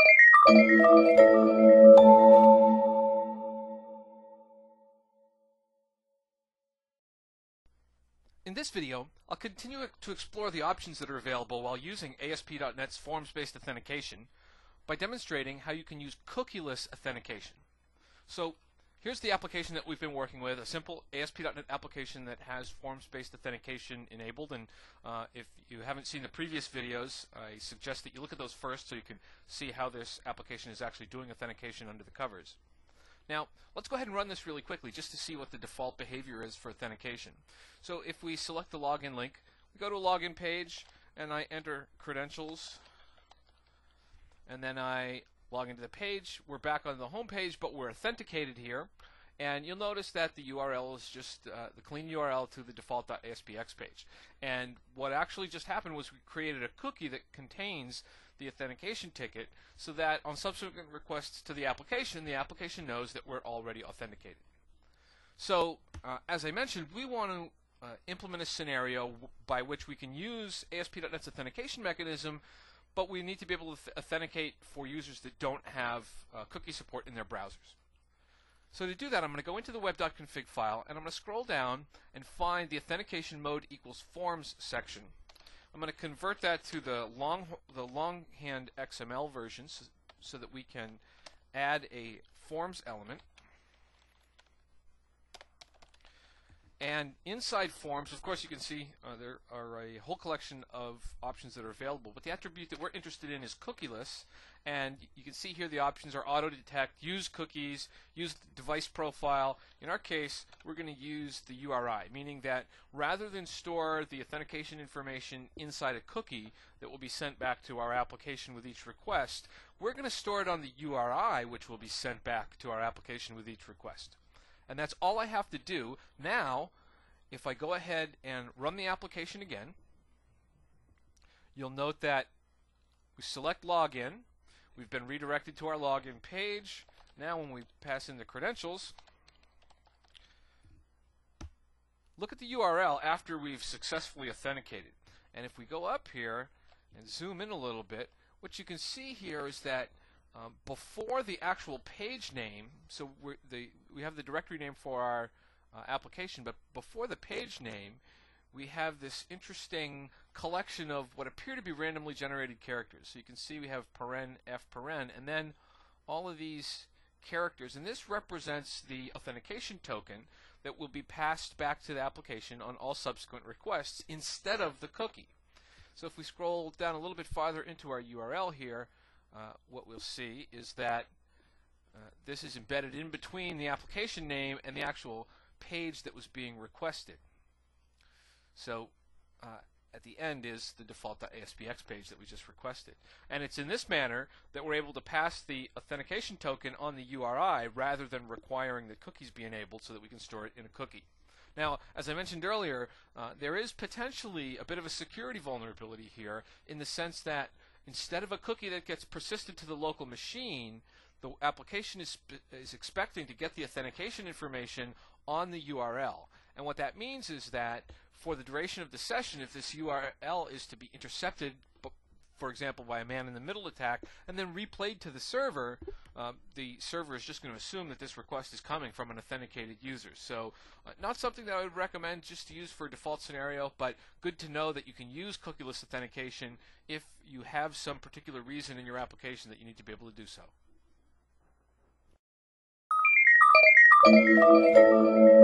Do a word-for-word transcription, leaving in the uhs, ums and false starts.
In this video, I'll continue to explore the options that are available while using A S P dot net's forms-based authentication by demonstrating how you can use cookieless authentication. So here's the application that we've been working with, a simple A S P dot net application that has forms-based authentication enabled. And uh, if you haven't seen the previous videos, I suggest that you look at those first so you can see how this application is actually doing authentication under the covers. Now, let's go ahead and run this really quickly just to see what the default behavior is for authentication. So if we select the login link, we go to a login page, and I enter credentials, and then I log into the page. We're back on the home page, but we're authenticated here. And you'll notice that the U R L is just uh, the clean U R L to the default dot A S P X page. And what actually just happened was we created a cookie that contains the authentication ticket so that on subsequent requests to the application, the application knows that we're already authenticated. So uh, as I mentioned, we want to uh, implement a scenario by which we can use A S P dot net's authentication mechanism, but we need to be able to authenticate for users that don't have uh, cookie support in their browsers. So to do that, I'm going to go into the web dot config file, and I'm going to scroll down and find the authentication mode equals forms section. I'm going to convert that to the long the longhand X M L version so, so that we can add a forms element. And inside forms, of course, you can see uh, there are a whole collection of options that are available. But the attribute that we're interested in is cookieless. And you can see here the options are auto detect, use cookies, use device profile. In our case, we're going to use the U R I, meaning that rather than store the authentication information inside a cookie that will be sent back to our application with each request, we're going to store it on the U R I, which will be sent back to our application with each request. And that's all I have to do. Now, if I go ahead and run the application again, you'll note that we select login. We've been redirected to our login page. Now when we pass in the credentials, look at the U R L after we've successfully authenticated. And if we go up here and zoom in a little bit, what you can see here is that Um, before the actual page name, so we're the, we have the directory name for our uh, application, but before the page name, we have this interesting collection of what appear to be randomly generated characters. So you can see we have paren, f paren, and then all of these characters. And this represents the authentication token that will be passed back to the application on all subsequent requests instead of the cookie. So if we scroll down a little bit farther into our U R L here, Uh, what we'll see is that uh, this is embedded in between the application name and the actual page that was being requested. So uh, at the end is the default dot A S P X page that we just requested. And it's in this manner that we're able to pass the authentication token on the U R I rather than requiring that cookies be enabled so that we can store it in a cookie. Now, as I mentioned earlier, uh, there is potentially a bit of a security vulnerability here in the sense that instead of a cookie that gets persisted to the local machine, the application is, is expecting to get the authentication information on the U R L. And what that means is that for the duration of the session, if this U R L is to be intercepted, for example, by a man-in-the-middle attack, and then replayed to the server, um, the server is just going to assume that this request is coming from an authenticated user. So uh, not something that I would recommend just to use for a default scenario, but good to know that you can use cookieless authentication if you have some particular reason in your application that you need to be able to do so.